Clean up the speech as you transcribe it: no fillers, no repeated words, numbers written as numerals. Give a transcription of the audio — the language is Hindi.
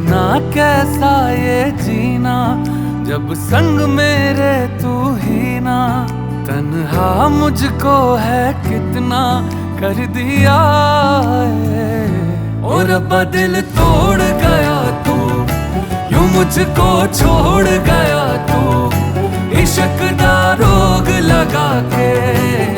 ना कैसा ये जीना जब संग मेरे तू ही ना। तन्हा मुझको है कितना कर दिया है, और रब्बा दिल तोड़ गया तू, यूं मुझको छोड़ गया तू। इश्क दा रोग लगा के